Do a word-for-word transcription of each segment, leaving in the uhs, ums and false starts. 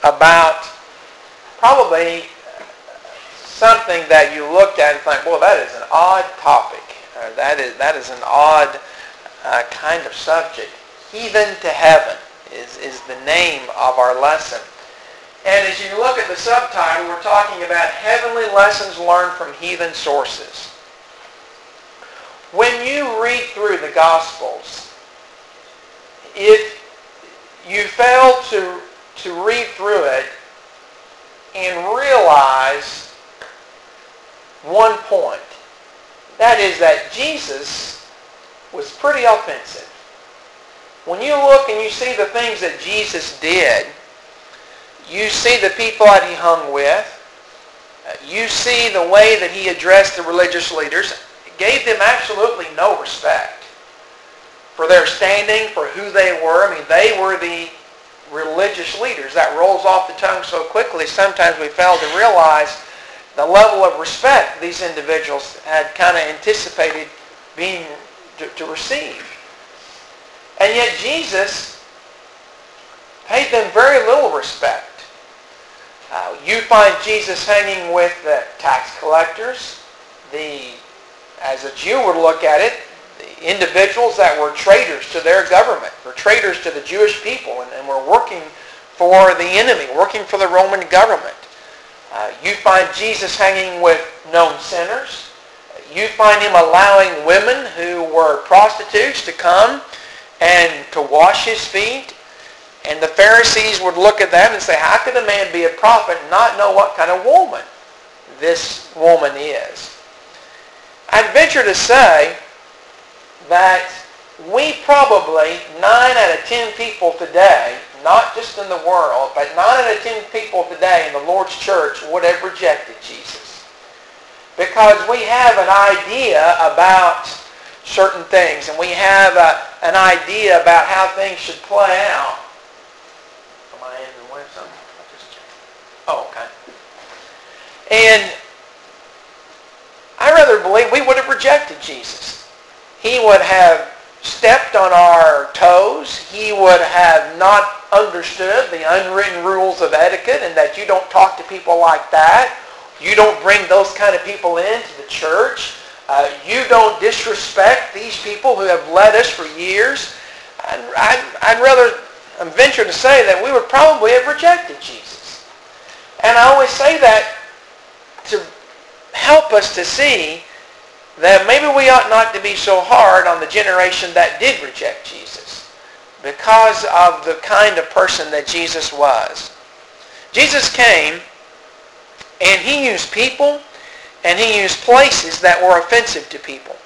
about probably something that you looked at and think, well, that is an odd topic. Or that is that is an odd uh, kind of subject. Heathen to Heaven is, is the name of our lesson. And as you look at the subtitle, we're talking about heavenly lessons learned from heathen sources. When you read through the Gospels, if you fail to, to read through it and realize one point, that is that Jesus was pretty offensive. When you look and you see the things that Jesus did, you see the people that he hung with, you see the way that he addressed the religious leaders, gave them absolutely no respect for their standing, for who they were. I mean, they were the religious leaders. That rolls off the tongue so quickly, sometimes we fail to realize the level of respect these individuals had kind of anticipated being to, to receive. And yet Jesus paid them very little respect. Uh, you find Jesus hanging with the tax collectors, the, as a Jew would look at it, the individuals that were traitors to their government, or traitors to the Jewish people, and, and were working for the enemy, working for the Roman government. Uh, you find Jesus hanging with known sinners. You find him allowing women who were prostitutes to come and to wash his feet. And the Pharisees would look at that and say, how could a man be a prophet and not know what kind of woman this woman is? I'd venture to say that we probably, nine out of ten people today, not just in the world, but nine out of ten people today in the Lord's church would have rejected Jesus. Because we have an idea about certain things, and we have a, an idea about how things should play out. Am I in the way of something? I'll just check. Oh, okay. And I rather believe we would have rejected Jesus. He would have stepped on our toes. He would have not understood the unwritten rules of etiquette, and that you don't talk to people like that. You don't bring those kind of people into the church. Uh, you don't disrespect these people who have led us for years. I'd, I'd, I'd rather venture to say that we would probably have rejected Jesus. And I always say that to help us to see that maybe we ought not to be so hard on the generation that did reject Jesus because of the kind of person that Jesus was. Jesus came and he used people and he used places that were offensive to people.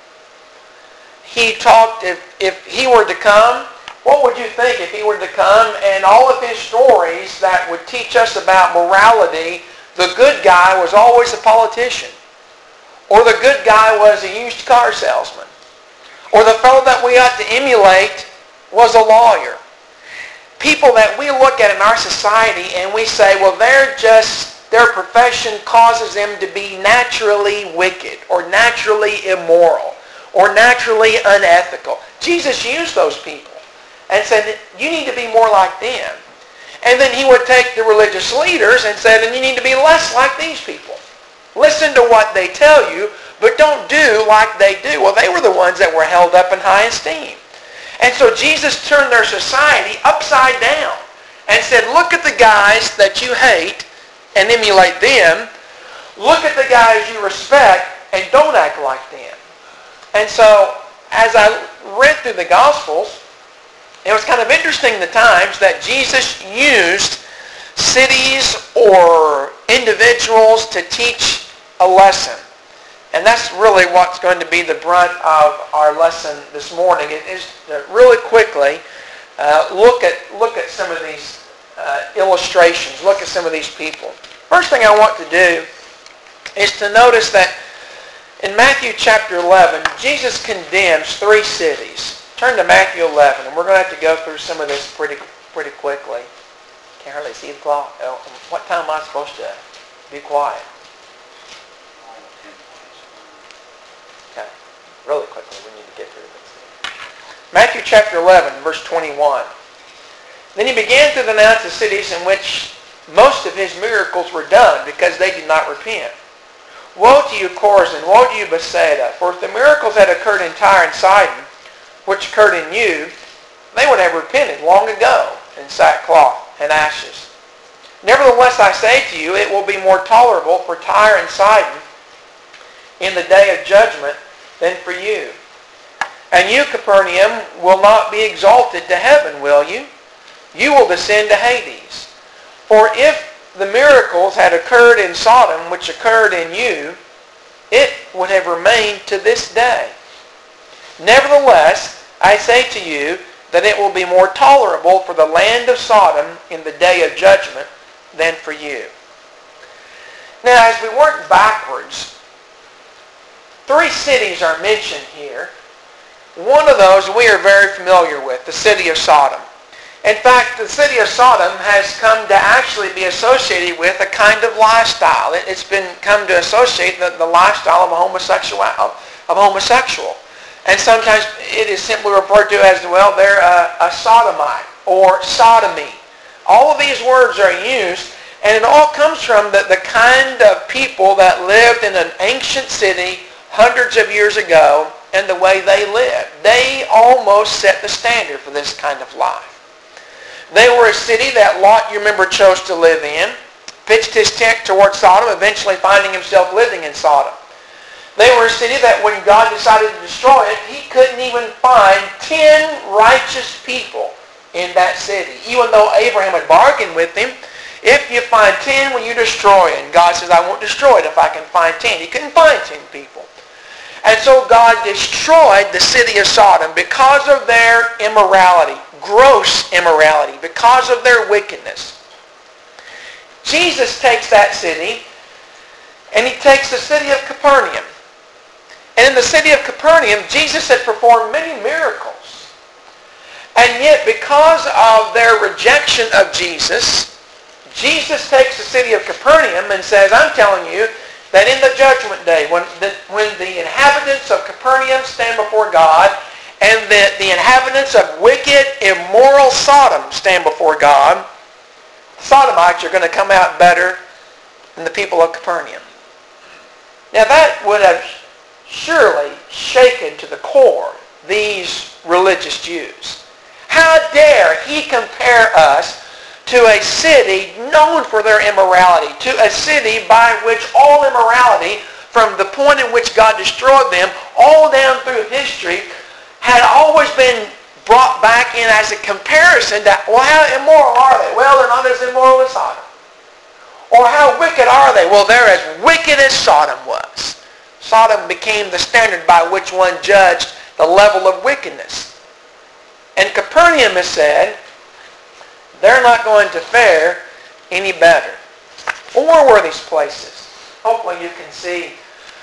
He talked, if, if he were to come, what would you think if he were to come and all of his stories that would teach us about morality, the good guy was always a politician. Or the good guy was a used car salesman. Or the fellow that we ought to emulate was a lawyer. People that we look at in our society and we say, well, they're just, their profession causes them to be naturally wicked or naturally immoral or naturally unethical. Jesus used those people and said, you need to be more like them. And then he would take the religious leaders and said, and you need to be less like these people. Listen to what they tell you, but don't do like they do. Well, they were the ones that were held up in high esteem. And so Jesus turned their society upside down and said, look at the guys that you hate and emulate them. Look at the guys you respect and don't act like them. And so as I read through the Gospels, it was kind of interesting the times that Jesus used cities or individuals to teach a lesson. And that's really what's going to be the brunt of our lesson this morning. It is to really quickly uh, look at look at some of these uh, illustrations, look at some of these people. First thing I want to do is to notice that in Matthew chapter eleven, Jesus condemns three cities. Turn to Matthew eleven, and we're going to have to go through some of this pretty pretty quickly. Can't hardly see the clock. Oh, what time am I supposed to be quiet? Okay, really quickly, we need to get through this. Matthew chapter eleven, verse twenty-one. Then he began to denounce the cities in which most of his miracles were done because they did not repent. Woe to you, Chorazin! Woe to you, Bethsaida! For if the miracles had occurred in Tyre and Sidon, which occurred in you, they would have repented long ago in sackcloth and ashes. Nevertheless, I say to you, it will be more tolerable for Tyre and Sidon in the day of judgment than for you. And you, Capernaum, will not be exalted to heaven, will you? You will descend to Hades. For if the miracles had occurred in Sodom, which occurred in you, it would have remained to this day. Nevertheless, I say to you that it will be more tolerable for the land of Sodom in the day of judgment than for you. Now, as we work backwards, three cities are mentioned here. One of those we are very familiar with, the city of Sodom. In fact, the city of Sodom has come to actually be associated with a kind of lifestyle. It's been come to associate the, the lifestyle of a homosexual, of a homosexual. And sometimes it is simply referred to as, well, they're a, a sodomite or sodomy. All of these words are used, and it all comes from the, the kind of people that lived in an ancient city hundreds of years ago and the way they lived. They almost set the standard for this kind of life. They were a city that Lot, you remember, chose to live in, pitched his tent toward Sodom, eventually finding himself living in Sodom. They were a city that when God decided to destroy it, he couldn't even find ten righteous people in that city. Even though Abraham had bargained with him, if you find ten, will you destroy it? And God says, I won't destroy it if I can find ten. He couldn't find ten people. And so God destroyed the city of Sodom because of their immorality, gross immorality, because of their wickedness. Jesus takes that city, and he takes the city of Capernaum. And in the city of Capernaum, Jesus had performed many miracles. And yet, because of their rejection of Jesus, Jesus takes the city of Capernaum and says, I'm telling you that in the judgment day, when the, when the inhabitants of Capernaum stand before God, and that the inhabitants of wicked, immoral Sodom stand before God, the Sodomites are going to come out better than the people of Capernaum. Now that would have surely shaken to the core these religious Jews. How dare he compare us to a city known for their immorality, to a city by which all immorality, from the point in which God destroyed them, all down through history, had always been brought back in as a comparison to, well, how immoral are they? Well, they're not as immoral as Sodom. Or how wicked are they? Well, they're as wicked as Sodom was. Sodom became the standard by which one judged the level of wickedness. And Capernaum has said, they're not going to fare any better. Well, where were these places? Hopefully you can see,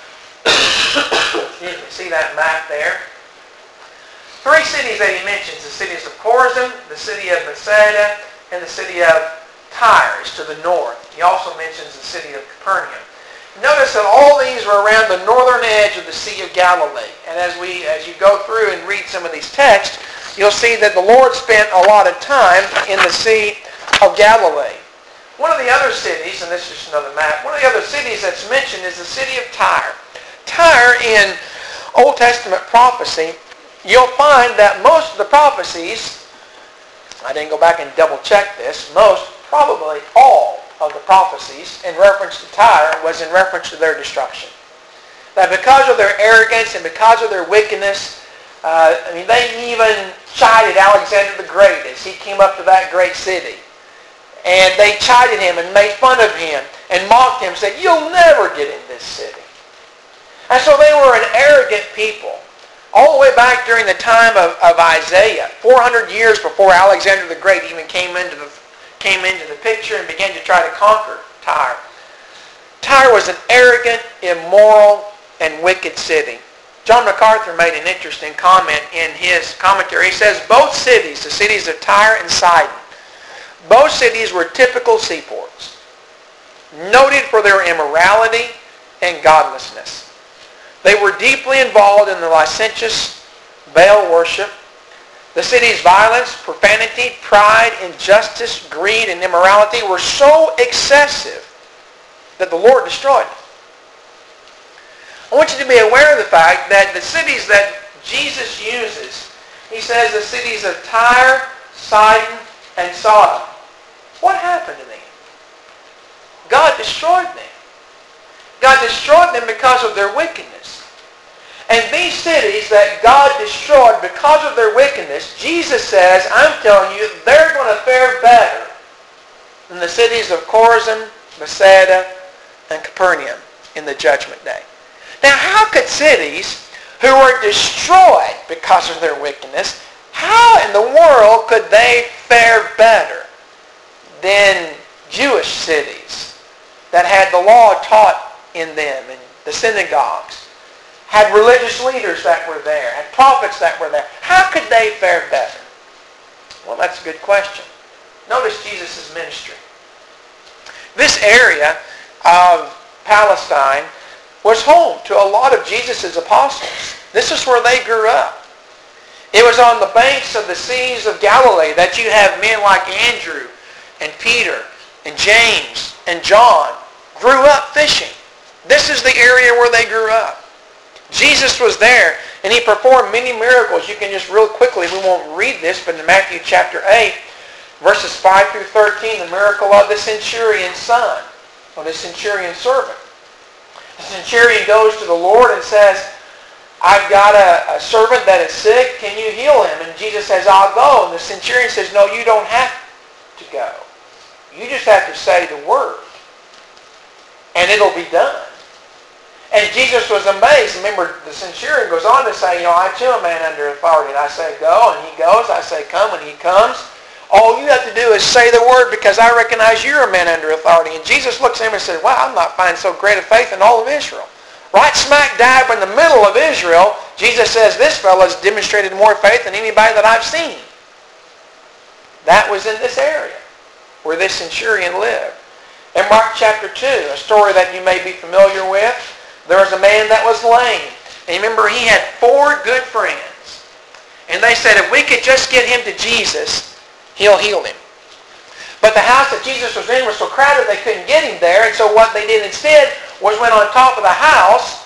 you can see that map there. Three cities that he mentions, the cities of Chorazin, the city of Bethsaida, and the city of Tyre is to the north. He also mentions the city of Capernaum. Notice that all these were around the northern edge of the Sea of Galilee. And as we, as you go through and read some of these texts, you'll see that the Lord spent a lot of time in the Sea of Galilee. One of the other cities, and this is just another map, one of the other cities that's mentioned is the city of Tyre. Tyre in Old Testament prophecy, you'll find that most of the prophecies, I didn't go back and double check this, most, probably all of the prophecies in reference to Tyre was in reference to their destruction. That because of their arrogance and because of their wickedness, uh, I mean, they even chided Alexander the Great as he came up to that great city. And they chided him and made fun of him and mocked him and said, you'll never get in this city. And so they were an arrogant people. All the way back during the time of, of Isaiah, four hundred years before Alexander the Great even came into the came into the picture and began to try to conquer Tyre. Tyre was an arrogant, immoral, and wicked city. John MacArthur made an interesting comment in his commentary. He says, both cities, the cities of Tyre and Sidon, both cities were typical seaports, noted for their immorality and godlessness. They were deeply involved in the licentious Baal worship, The city's violence, profanity, pride, injustice, greed, and immorality were so excessive that the Lord destroyed them. I want you to be aware of the fact that the cities that Jesus uses, he says the cities of Tyre, Sidon, and Sodom. What happened to them? God destroyed them. God destroyed them because of their wickedness. And these cities that God destroyed because of their wickedness, Jesus says, I'm telling you, they're going to fare better than the cities of Chorazin, Bethsaida, and Capernaum in the judgment day. Now, how could cities who were destroyed because of their wickedness, how in the world could they fare better than Jewish cities that had the law taught in them and the synagogues, had religious leaders that were there, had prophets that were there? How could they fare better? Well, that's a good question. Notice Jesus' ministry. This area of Palestine was home to a lot of Jesus' apostles. This is where they grew up. It was on the banks of the seas of Galilee that you have men like Andrew and Peter and James and John grew up fishing. This is the area where they grew up. Jesus was there, and he performed many miracles. You can just real quickly, we won't read this, but in Matthew chapter eight, verses five through thirteen, the miracle of the centurion's son, or the centurion's servant. The centurion goes to the Lord and says, I've got a, a servant that is sick. Can you heal him? And Jesus says, I'll go. And the centurion says, no, you don't have to go. You just have to say the word, and it'll be done. And Jesus was amazed. Remember, the centurion goes on to say, you know, I too am a man under authority. And I say, go, and he goes. I say, come, and he comes. All you have to do is say the word, because I recognize you're a man under authority. And Jesus looks at him and says, wow, I'm not finding so great a faith in all of Israel. Right smack dab in the middle of Israel, Jesus says, this fellow has demonstrated more faith than anybody that I've seen. That was in this area where this centurion lived. In Mark chapter two, a story that you may be familiar with, there was a man that was lame. And remember, he had four good friends. And they said, if we could just get him to Jesus, he'll heal him. But the house that Jesus was in was so crowded they couldn't get him there. And so what they did instead was went on top of the house,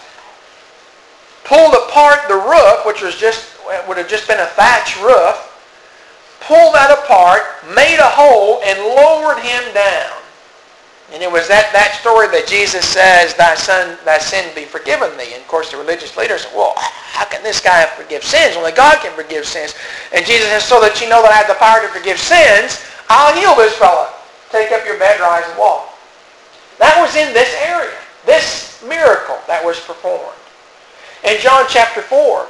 pulled apart the roof, which was just would have just been a thatch roof, pulled that apart, made a hole, and lowered him down. And it was that, that story that Jesus says, thy son, thy sin be forgiven thee. And of course the religious leaders said, well, how can this guy forgive sins? Only God can forgive sins. And Jesus says, so that you know that I have the power to forgive sins, I'll heal this fellow. Take up your bed, rise, and walk. That was in this area. This miracle that was performed. In John chapter four,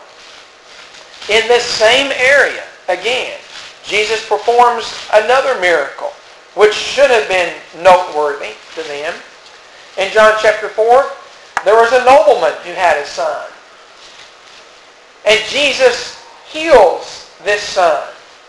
in this same area, again, Jesus performs another miracle, which should have been noteworthy to them. In John chapter four, there was a nobleman who had a son. And Jesus heals this son.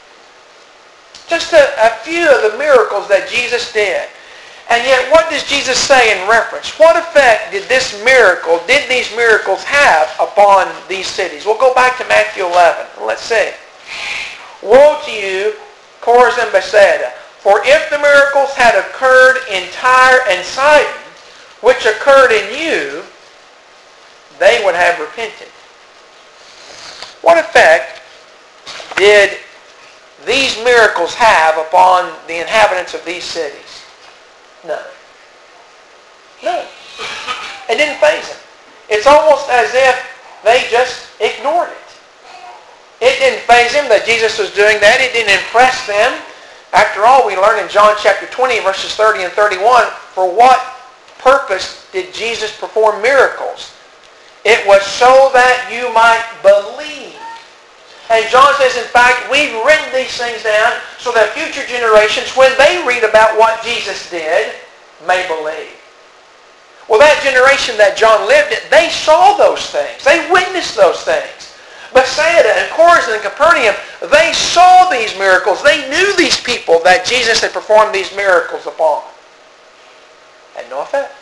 Just a, a few of the miracles that Jesus did. And yet, what does Jesus say in reference? What effect did this miracle, did these miracles have upon these cities? We'll go back to Matthew eleven. Let's see. Woe to you, Chorazin and Bethsaida, for if the miracles had occurred in Tyre and Sidon, which occurred in you, they would have repented. What effect did these miracles have upon the inhabitants of these cities? None. None. It didn't faze them. It's almost as if they just ignored it. It didn't faze them that Jesus was doing that. It didn't impress them. After all, we learn in John chapter twenty, verses thirty and thirty-one, for what purpose did Jesus perform miracles? It was so that you might believe. And John says, in fact, we've written these things down so that future generations, when they read about what Jesus did, may believe. Well, that generation that John lived in, they saw those things. They witnessed those things. Bethsaida and Chorazin and Capernaum, they saw these miracles. They knew these people that Jesus had performed these miracles upon. Had no effect.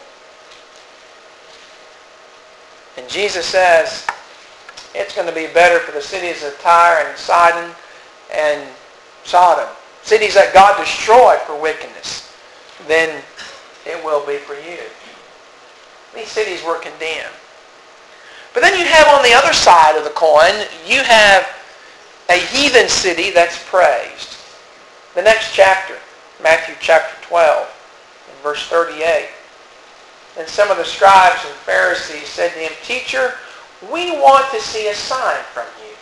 And Jesus says, it's going to be better for the cities of Tyre and Sidon and Sodom, cities that God destroyed for wickedness, then it will be for you. These cities were condemned. But then you have on the other side of the coin, you have a heathen city that's praised. The next chapter, Matthew chapter twelve, and verse thirty-eight. And some of the scribes and Pharisees said to him, "Teacher, we want to see a sign from you."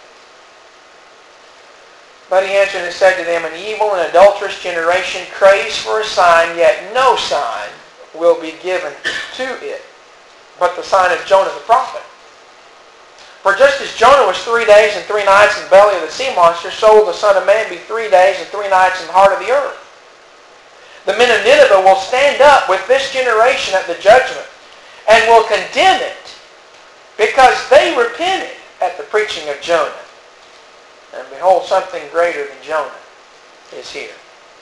But he answered and said to them, "An evil and adulterous generation craves for a sign, yet no sign will be given to it, but the sign of Jonah the prophet. For just as Jonah was three days and three nights in the belly of the sea monster, so will the Son of Man be three days and three nights in the heart of the earth. The men of Nineveh will stand up with this generation at the judgment and will condemn it because they repented at the preaching of Jonah. And behold, something greater than Jonah is here."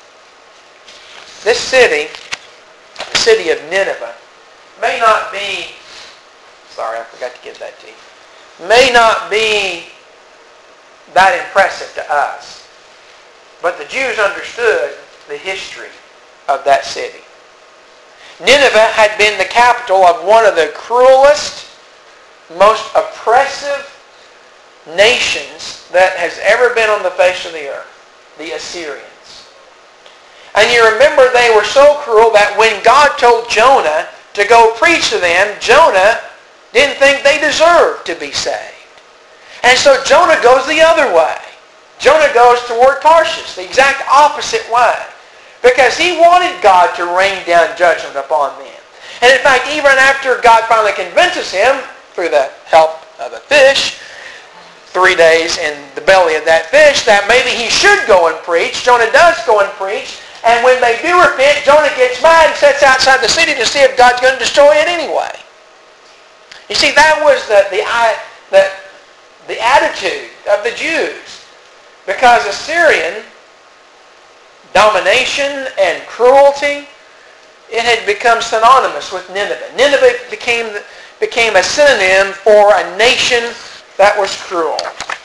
This city, the city of Nineveh, may not be, sorry, I forgot to give that to you, may not be that impressive to us. But the Jews understood the history of that city. Nineveh had been the capital of one of the cruelest, most oppressive nations that has ever been on the face of the earth, the Assyrians. And you remember they were so cruel that when God told Jonah to go preach to them, Jonah didn't think they deserved to be saved. And so Jonah goes the other way. Jonah goes toward Tarshish, the exact opposite way. Because he wanted God to rain down judgment upon them. And in fact, even after God finally convinces him, through the help of a fish, three days in the belly of that fish, that maybe he should go and preach, Jonah does go and preach, and when they do repent, Jonah gets mad and sits outside the city to see if God's going to destroy it anyway. You see, that was the, the, the, the attitude of the Jews. Because Assyrian domination and cruelty, it had become synonymous with Nineveh. Nineveh became, became a synonym for a nation that was cruel.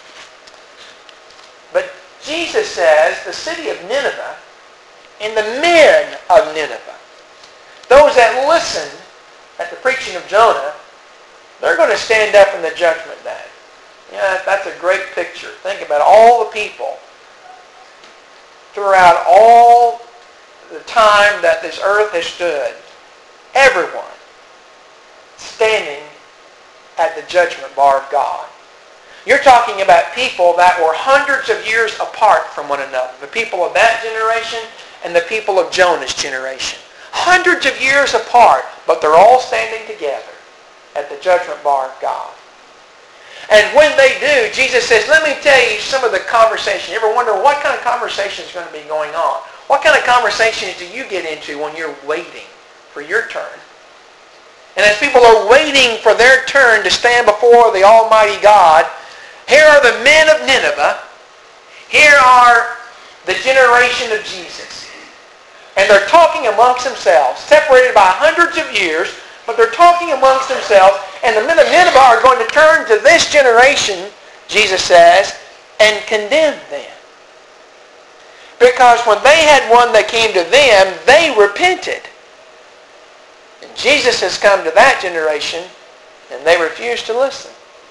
But Jesus says the city of Nineveh and the men of Nineveh, those that listened at the preaching of Jonah, they're going to stand up in the judgment day. Yeah, that's a great picture. Think about all the people throughout all the time that this earth has stood. Everyone standing at the judgment bar of God. You're talking about people that were hundreds of years apart from one another. The people of that generation and the people of Jonah's generation. Hundreds of years apart, but they're all standing together at the judgment bar of God. And when they do, Jesus says, let me tell you some of the conversation. You ever wonder what kind of conversation is going to be going on? What kind of conversations do you get into when you're waiting for your turn? And as people are waiting for their turn to stand before the Almighty God, here are the men of Nineveh. Here are the generation of Jesus. And they're talking amongst themselves, separated by hundreds of years, but they're talking amongst themselves, and the men of Nineveh are going to turn to this generation, Jesus says, and condemn them. Because when they had one that came to them, they repented. And Jesus has come to that generation, and they refused to listen.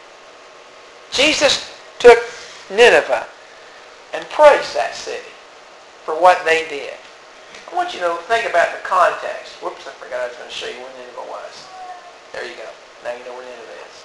Jesus took Nineveh and praised that city for what they did. I want you to think about the context. Whoops, I forgot I was going to show you where Nineveh was. There you go. Now you know where Nineveh is.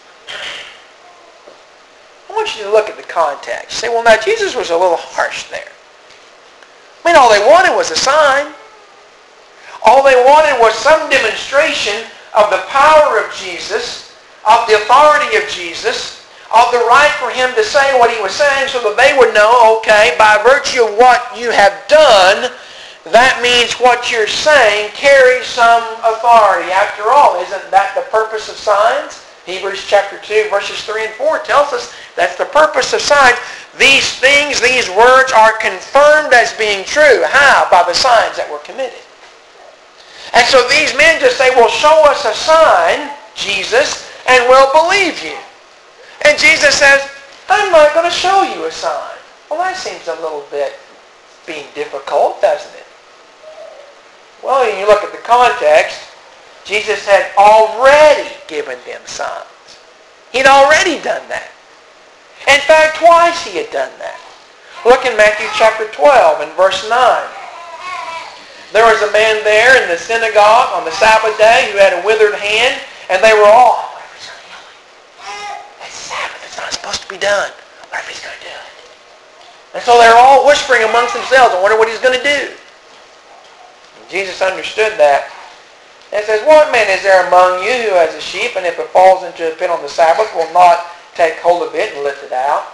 I want you to look at the context. You say, well, now Jesus was a little harsh there. I mean, all they wanted was a sign. All they wanted was some demonstration of the power of Jesus, of the authority of Jesus, of the right for him to say what he was saying so that they would know, okay, by virtue of what you have done, that means what you're saying carries some authority. After all, isn't that the purpose of signs? Hebrews chapter two, verses three and four tells us that's the purpose of signs. These things, these words are confirmed as being true. How? By the signs that were committed. And so these men just say, well, show us a sign, Jesus, and we'll believe you. And Jesus says, I'm not going to show you a sign. Well, that seems a little bit being difficult, doesn't it? Well, when you look at the context, Jesus had already given them signs. He'd already done that. In fact, twice he had done that. Look in Matthew chapter twelve and verse nine. There was a man there in the synagogue on the Sabbath day who had a withered hand, and they were all, what if he's going to heal him? It's Sabbath. It's not supposed to be done. What if he's going to do it? And so they were all whispering amongst themselves, I wonder what he's going to do. And Jesus understood that. And says, what man is there among you who has a sheep, and if it falls into a pit on the Sabbath, will not take hold of it and lift it out?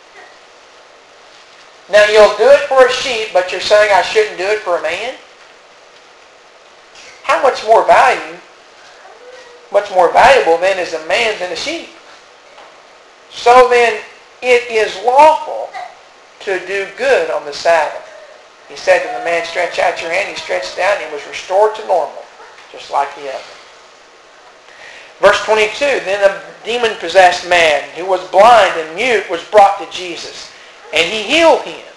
Now you'll do it for a sheep, but you're saying I shouldn't do it for a man? How much more value, much more valuable then is a man than a sheep? So then it is lawful to do good on the Sabbath. He said to the man, stretch out your hand. He stretched it out and he was restored to normal, just like the other. Verse twenty-two, then a demon-possessed man who was blind and mute was brought to Jesus, and he healed him,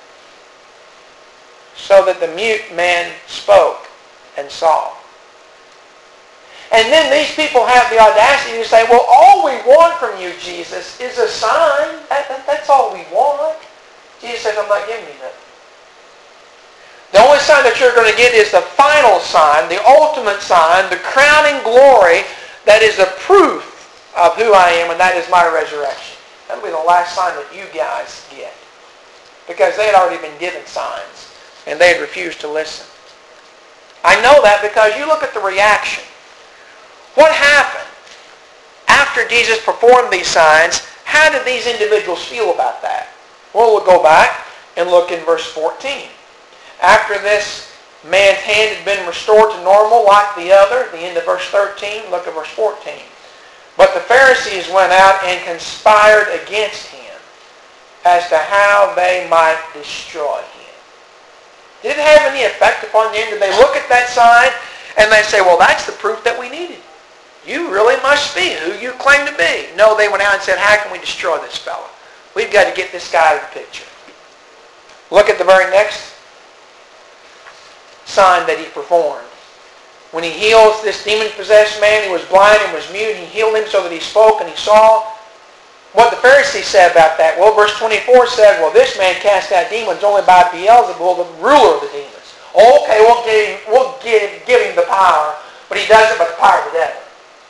so that the mute man spoke and saw. And then these people have the audacity to say, well, all we want from you, Jesus, is a sign. That, that, that's all we want. Jesus says, I'm not giving you nothing. The only sign that you're going to get is the final sign, the ultimate sign, the crowning glory that is the proof of who I am, and that is my resurrection. That'll be the last sign that you guys get. Because they had already been given signs, and they had refused to listen. I know that because you look at the reaction. What happened after Jesus performed these signs? How did these individuals feel about that? Well, we'll go back and look in verse fourteen. After this man's hand had been restored to normal like the other, the end of verse thirteen, look at verse fourteen. But the Pharisees went out and conspired against him as to how they might destroy him. Did it have any effect upon them? Did they look at that sign and they say, well, that's the proof that we needed. You really must be who you claim to be. No, they went out and said, how can we destroy this fellow? We've got to get this guy out of the picture. Look at the very next sign that he performed. When he heals this demon-possessed man, he was blind and was mute. He healed him so that he spoke and he saw. What the Pharisees said about that? Well, verse twenty-four said, well, this man cast out demons only by Beelzebul, the ruler of the demons. Okay, we'll give him, we'll give, give him the power, but he does it by the power of the devil.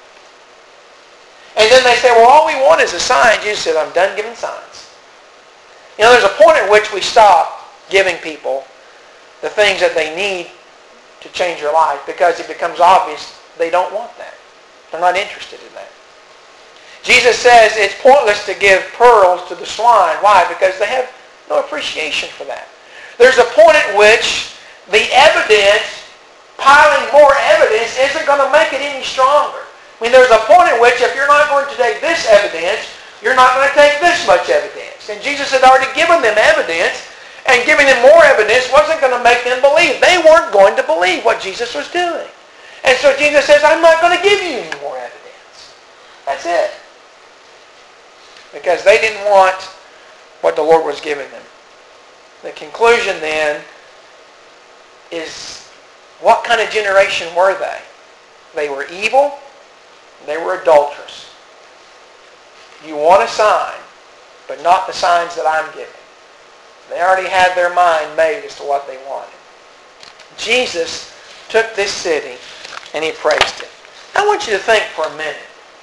And then they say, well, all we want is a sign. Jesus said, I'm done giving signs. You know, there's a point at which we stop giving people the things that they need to change their life because it becomes obvious they don't want that. They're not interested in that. Jesus says it's pointless to give pearls to the swine. Why? Because they have no appreciation for that. There's a point at which the evidence, piling more evidence, isn't going to make it any stronger. I mean, there's a point at which if you're not going to take this evidence, you're not going to take this much evidence. And Jesus had already given them evidence, and giving them more evidence wasn't going to make them believe. They weren't going to believe what Jesus was doing. And so Jesus says, I'm not going to give you any more evidence. That's it. Because they didn't want what the Lord was giving them. The conclusion then is, what kind of generation were they? They were evil. They were adulterous. You want a sign, but not the signs that I'm giving. They already had their mind made as to what they wanted. Jesus took this city and he praised it. I want you to think for a minute.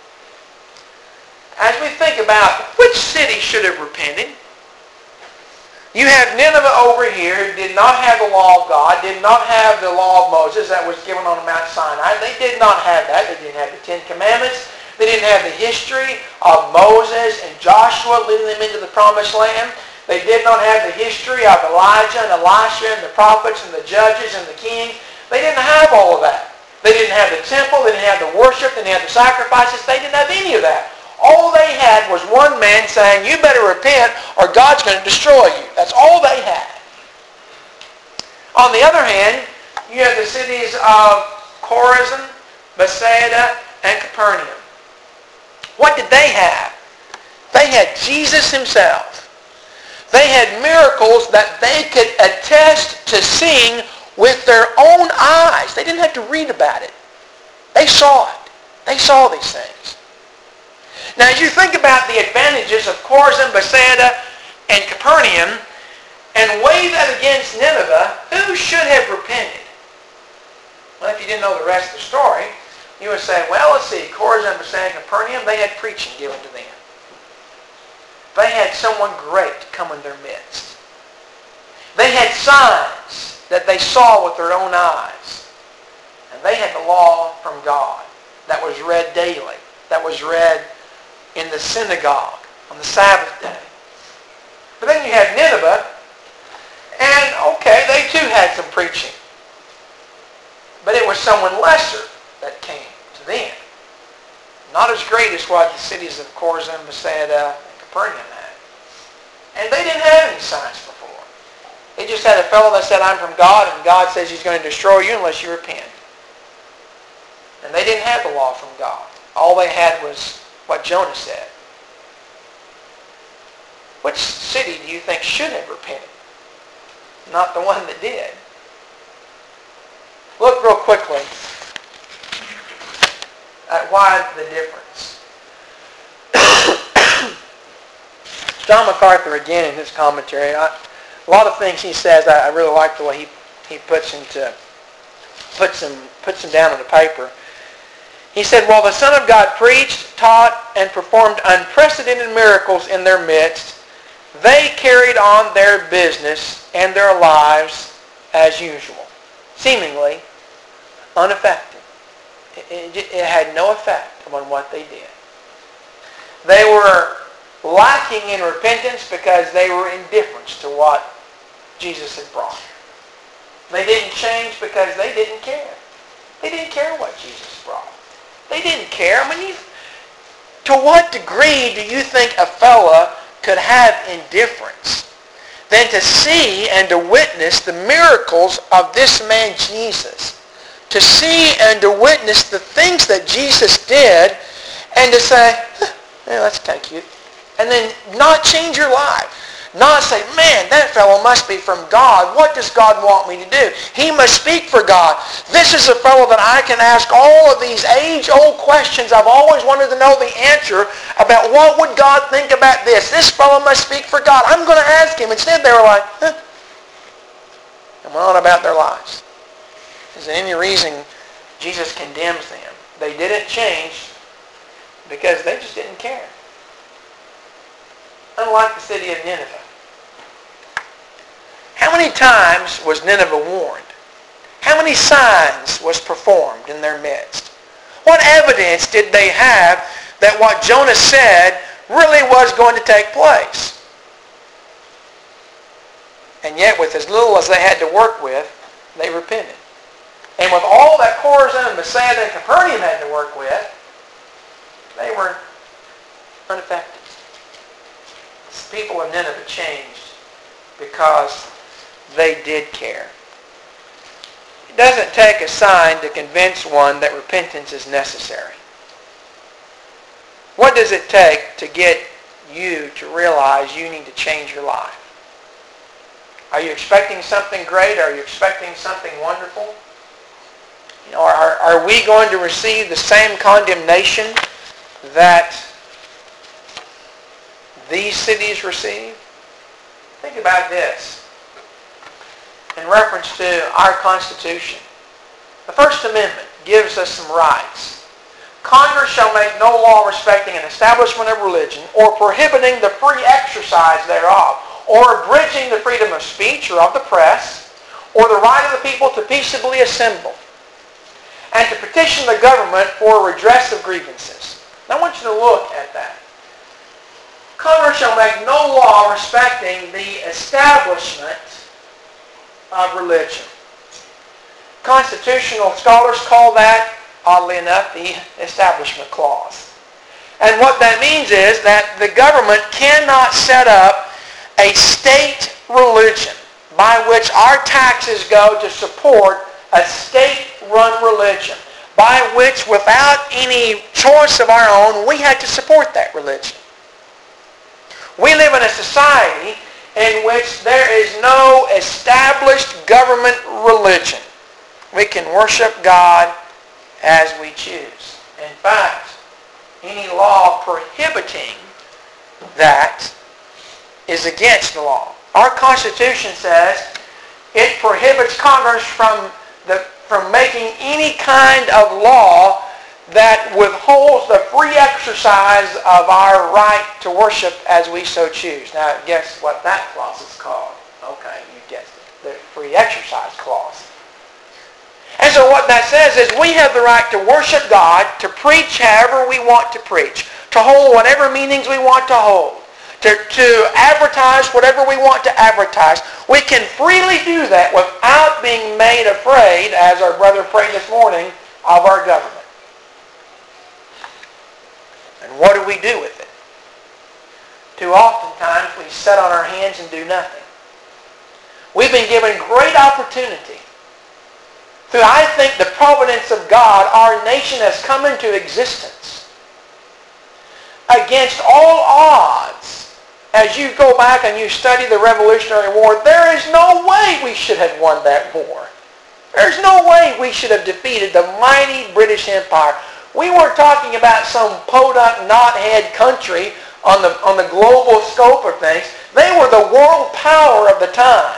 As we think about which city should have repented, you have Nineveh over here who did not have the law of God, did not have the law of Moses that was given on Mount Sinai. They did not have that. They didn't have the Ten Commandments. They didn't have the history of Moses and Joshua leading them into the Promised Land. They did not have the history of Elijah and Elisha and the prophets and the judges and the kings. They didn't have all of that. They didn't have the temple. They didn't have the worship. They didn't have the sacrifices. They didn't have any of that. All they had was one man saying, you better repent or God's going to destroy you. That's all they had. On the other hand, you have the cities of Chorazin, Bethsaida, and Capernaum. What did they have? They had Jesus himself. They had miracles that they could attest to seeing with their own eyes. They didn't have to read about it. They saw it. They saw these things. Now, as you think about the advantages of Chorazin, Bethsaida, and Capernaum, and weigh that against Nineveh, who should have repented? Well, if you didn't know the rest of the story, you would say, well, let's see, Chorazin, Bethsaida, and Capernaum, they had preaching given to them. They had someone great come in their midst. They had signs that they saw with their own eyes. And they had the law from God that was read daily, that was read in the synagogue on the Sabbath day. But then you have Nineveh, and okay, they too had some preaching. But it was someone lesser that came to them. Not as great as what the cities of Chorazin, Bethsaida, and Capernaum had. And they didn't have any signs before. They just had a fellow that said, I'm from God, and God says he's going to destroy you unless you repent. And they didn't have the law from God. All they had was what Jonah said. Which city do you think should have repented? Not the one that did. Look real quickly at why the difference. John MacArthur, again, in his commentary, I, a lot of things he says, I, I really like the way he, he puts into puts them puts them down on the paper. He said, while the Son of God preached, taught, and performed unprecedented miracles in their midst, they carried on their business and their lives as usual, seemingly unaffected. It, it, it had no effect upon what they did. They were lacking in repentance because they were indifferent to what Jesus had brought. They didn't change because they didn't care. They didn't care what Jesus brought. They didn't care. I mean, you, to what degree do you think a fella could have indifference than to see and to witness the miracles of this man Jesus? To see and to witness the things that Jesus did and to say, huh, yeah, that's kind of cute. And then not change your life. Not say, man, that fellow must be from God. What does God want me to do? He must speak for God. This is a fellow that I can ask all of these age-old questions. I've always wanted to know the answer about what would God think about this. This fellow must speak for God. I'm going to ask him. Instead, they were like, huh. And went on about their lives. Is there any reason Jesus condemns them? They didn't change because they just didn't care. Unlike the city of Nineveh. How many times was Nineveh warned? How many signs was performed in their midst? What evidence did they have that what Jonah said really was going to take place? And yet, with as little as they had to work with, they repented. And with all that Chorazin, Bethsaida, and Capernaum had to work with, they were unaffected. The people of Nineveh changed because they did care. It doesn't take a sign to convince one that repentance is necessary. What does it take to get you to realize you need to change your life? Are you expecting something great? Are you expecting something wonderful? You know, are, are we going to receive the same condemnation that these cities receive? Think about this in reference to our Constitution. The First Amendment gives us some rights. Congress shall make no law respecting an establishment of religion or prohibiting the free exercise thereof or abridging the freedom of speech or of the press or the right of the people to peaceably assemble and to petition the government for redress of grievances. Now I want you to look at that. Congress shall make no law respecting the establishment of religion. Constitutional scholars call that, oddly enough, the Establishment Clause. And what that means is that the government cannot set up a state religion by which our taxes go to support a state-run religion, by which without any choice of our own, we had to support that religion. We live in a society in which there is no established government religion. We can worship God as we choose. In fact, any law prohibiting that is against the law. Our Constitution says it prohibits Congress from the from making any kind of law that withholds the free exercise of our right to worship as we so choose. Now, guess what that clause is called? Okay, you guessed it. The free exercise clause. And so what that says is we have the right to worship God, to preach however we want to preach, to hold whatever meetings we want to hold, to, to advertise whatever we want to advertise. We can freely do that without being made afraid, as our brother prayed this morning, of our government. And what do we do with it? Too oftentimes we sit on our hands and do nothing. We've been given great opportunity. Through, I think, the providence of God, our nation has come into existence. Against all odds, as you go back and you study the Revolutionary War, there is no way we should have won that war. There's no way we should have defeated the mighty British Empire. We weren't talking about some podunk, knothead country on the, on the global scope of things. They were the world power of the time.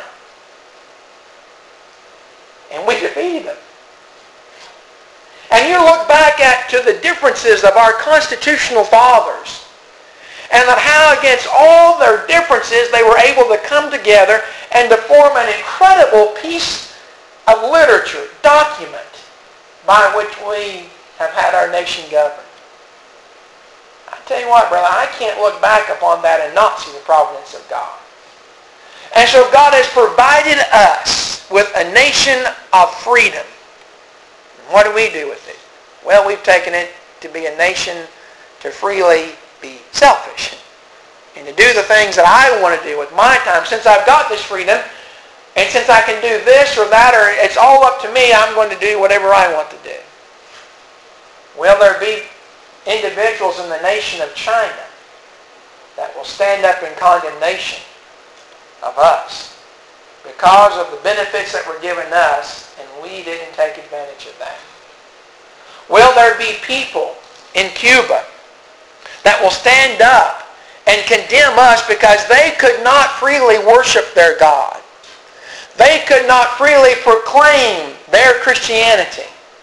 And we defeated them. And you look back at to the differences of our constitutional fathers, and that how against all their differences they were able to come together and to form an incredible piece of literature, document, by which we have had our nation governed. I tell you what, brother, I can't look back upon that and not see the providence of God. And so God has provided us with a nation of freedom. And what do we do with it? Well, we've taken it to be a nation to freely be selfish and to do the things that I want to do with my time. Since I've got this freedom, and since I can do this or that, or it's all up to me, I'm going to do whatever I want to do. Will there be individuals in the nation of China that will stand up in condemnation of us because of the benefits that were given us, and we didn't take advantage of that? Will there be people in Cuba that will stand up and condemn us because they could not freely worship their God? They could not freely proclaim their Christianity.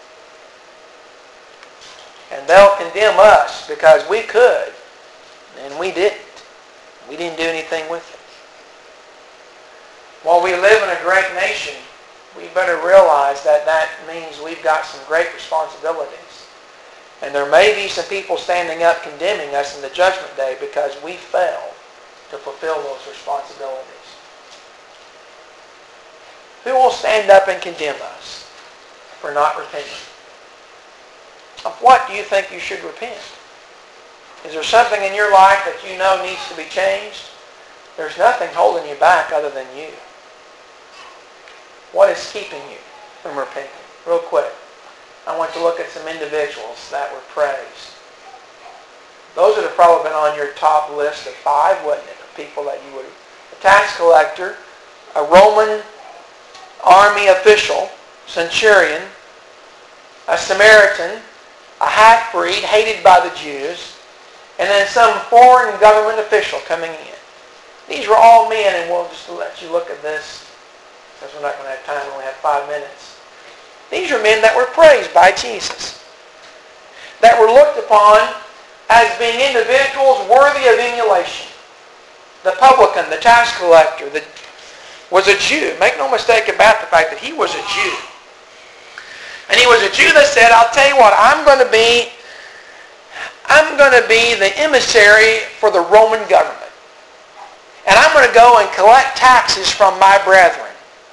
And they'll condemn us because we could, and we didn't. We didn't do anything with it. While we live in a great nation, we better realize that that means we've got some great responsibilities. And there may be some people standing up condemning us in the judgment day because we failed to fulfill those responsibilities. Who will stand up and condemn us for not repenting? Of what do you think you should repent? Is there something in your life that you know needs to be changed? There's nothing holding you back other than you. What is keeping you from repenting? Real quick, I want to look at some individuals that were praised. Those would have probably been on your top list of five, wouldn't it? Of people that you would have. A tax collector, a Roman army official, centurion, a Samaritan, a half-breed hated by the Jews, and then some foreign government official coming in. These were all men, and we'll just let you look at this because we're not going to have time. We only have five minutes. These are men that were praised by Jesus, that were looked upon as being individuals worthy of emulation. The publican, the tax collector, the, was a Jew. Make no mistake about the fact that he was a Jew. And he was a Jew that said, I'll tell you what, I'm going to be, I'm going to be the emissary for the Roman government. And I'm going to go and collect taxes from my brethren.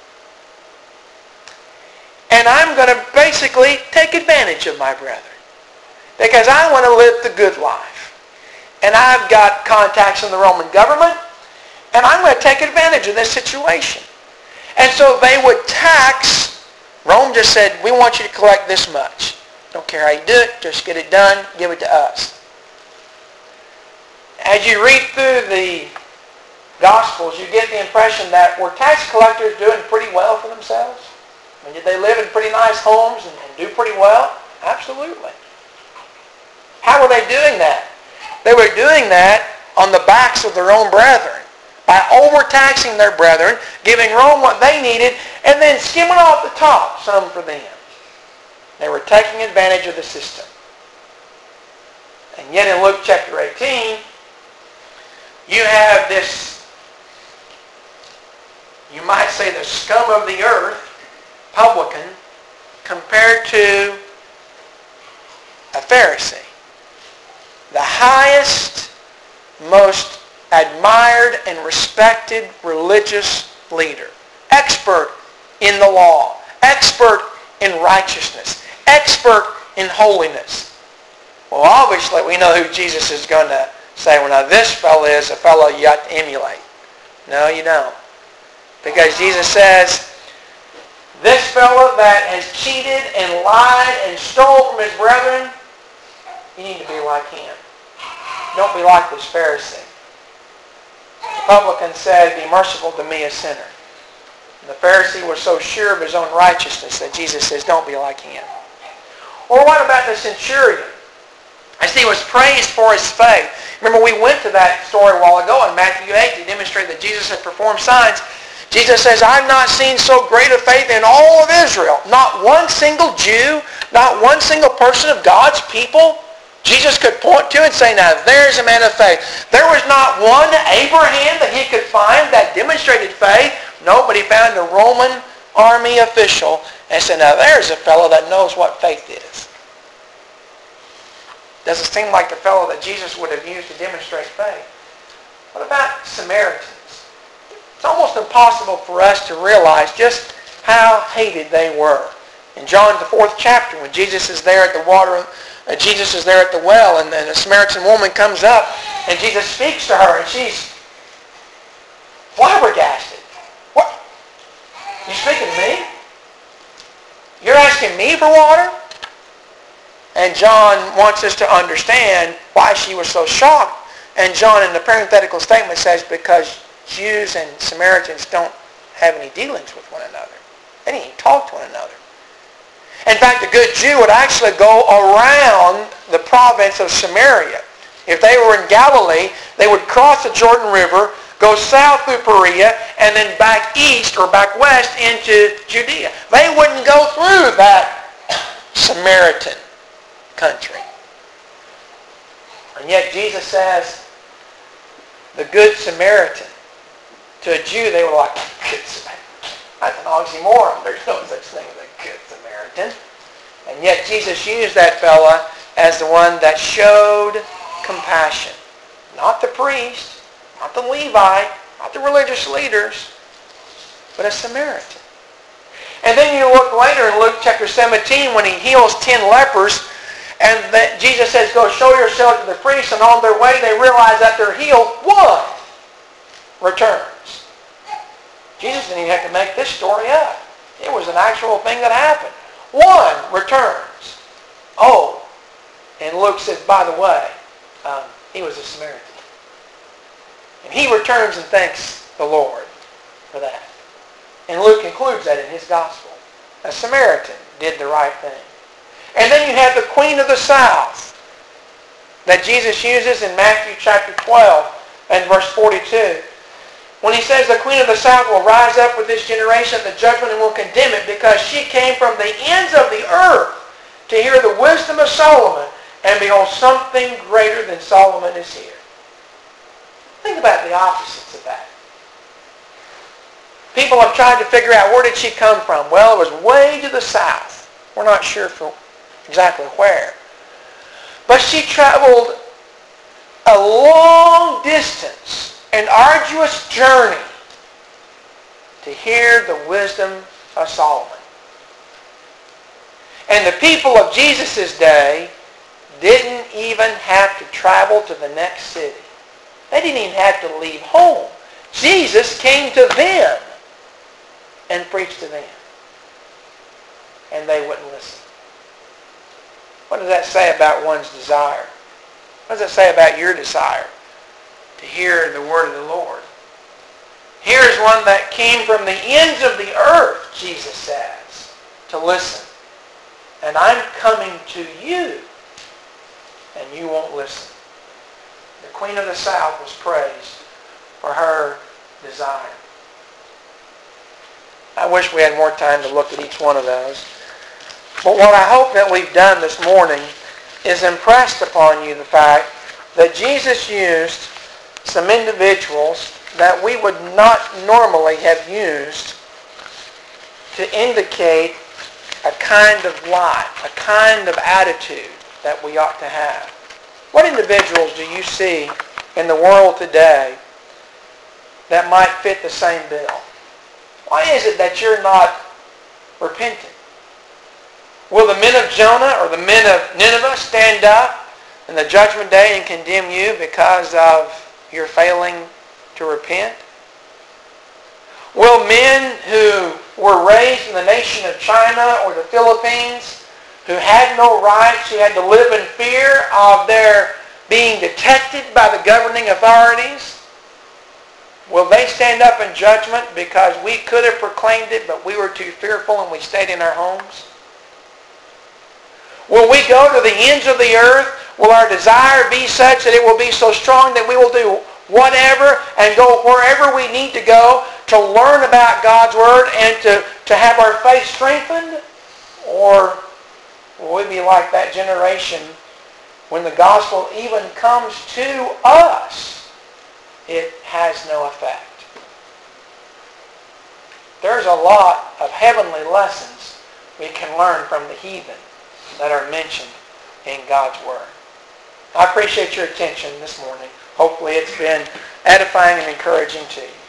And I'm going to basically take advantage of my brethren. Because I want to live the good life. And I've got contacts in the Roman government. And I'm going to take advantage of this situation. And so they would tax. Rome just said, we want you to collect this much. Don't care how you do it. Just get it done. Give it to us. As you read through the, Gospels, you get the impression that were tax collectors doing pretty well for themselves? I mean, did they live in pretty nice homes and, and do pretty well? Absolutely. How were they doing that? They were doing that on the backs of their own brethren, by overtaxing their brethren, giving Rome what they needed, and then skimming off the top some for them. They were taking advantage of the system. And yet in Luke chapter eighteen, you have this, you might say the scum of the earth, publican, compared to a Pharisee. The highest, most admired and respected religious leader. Expert in the law. Expert in righteousness. Expert in holiness. Well, obviously we know who Jesus is going to say, well, now this fellow is a fellow you have to emulate. No, you don't. Because Jesus says, this fellow that has cheated and lied and stole from his brethren, you need to be like him. Don't be like this Pharisee. The publican said, be merciful to me, a sinner. And the Pharisee was so sure of his own righteousness that Jesus says, don't be like him. Or what about the centurion? As he was praised for his faith. Remember, we went to that story a while ago in Matthew eight to demonstrate that Jesus had performed signs. Jesus says, I've not seen so great a faith in all of Israel. Not one single Jew, not one single person of God's people Jesus could point to and say, now there's a man of faith. There was not one Abraham that he could find that demonstrated faith. Nobody found a Roman army official and said, now there's a fellow that knows what faith is. Doesn't seem like the fellow that Jesus would have used to demonstrate faith. What about Samaritans? It's almost impossible for us to realize just how hated they were. In John, the fourth chapter, when Jesus is there at the water, uh, Jesus is there at the well, and then a Samaritan woman comes up, and Jesus speaks to her, and she's flabbergasted. What? You speaking to me? You're asking me for water? And John wants us to understand why she was so shocked. And John, in the parenthetical statement, says because Jews and Samaritans don't have any dealings with one another. They didn't even talk to one another. In fact, a good Jew would actually go around the province of Samaria. If they were in Galilee, they would cross the Jordan River, go south through Perea, and then back east or back west into Judea. They wouldn't go through that Samaritan country. And yet Jesus says, the Good Samaritan. To a Jew, they were like, Good Samaritan. That's an oxymoron. There's no such thing as a Good Samaritan. And yet Jesus used that fella as the one that showed compassion. Not the priest, not the Levite, not the religious leaders, but a Samaritan. And then you look later in Luke chapter seventeen when he heals ten lepers, and that Jesus says, go show yourself to the priests, and on their way they realize that they're healed. One returns. Jesus didn't even have to make this story up. It was an actual thing that happened. One returns. Oh, and Luke says, by the way, um, he was a Samaritan. And he returns and thanks the Lord for that. And Luke includes that in his gospel. A Samaritan did the right thing. And then you have the Queen of the South that Jesus uses in Matthew chapter twelve and verse forty-two. When he says the Queen of the South will rise up with this generation at the judgment and will condemn it because she came from the ends of the earth to hear the wisdom of Solomon, and behold, something greater than Solomon is here. Think about the opposites of that. People have tried to figure out where did she come from. Well, it was way to the south. We're not sure for exactly where. But she traveled a long distance, an arduous journey to hear the wisdom of Solomon. And the people of Jesus' day didn't even have to travel to the next city. They didn't even have to leave home. Jesus came to them and preached to them. And they wouldn't listen. What does that say about one's desire? What does that say about your desire to hear the word of the Lord? Here's one that came from the ends of the earth, Jesus says, to listen. And I'm coming to you, and you won't listen. The Queen of the South was praised for her desire. I wish we had more time to look at each one of those. But what I hope that we've done this morning is impressed upon you the fact that Jesus used some individuals that we would not normally have used to indicate a kind of life, a kind of attitude that we ought to have. What individuals do you see in the world today that might fit the same bill? Why is it that you're not repentant? Will the men of Jonah or the men of Nineveh stand up in the judgment day and condemn you because of your failing to repent? Will men who were raised in the nation of China or the Philippines, who had no rights, who had to live in fear of their being detected by the governing authorities, will they stand up in judgment because we could have proclaimed it, but we were too fearful and we stayed in our homes? Will we go to the ends of the earth? Will our desire be such that it will be so strong that we will do whatever and go wherever we need to go to learn about God's Word and to, to have our faith strengthened? Or will we be like that generation when the gospel even comes to us, it has no effect? There's a lot of heavenly lessons we can learn from the heathen that are mentioned in God's Word. I appreciate your attention this morning. Hopefully it's been edifying and encouraging to you.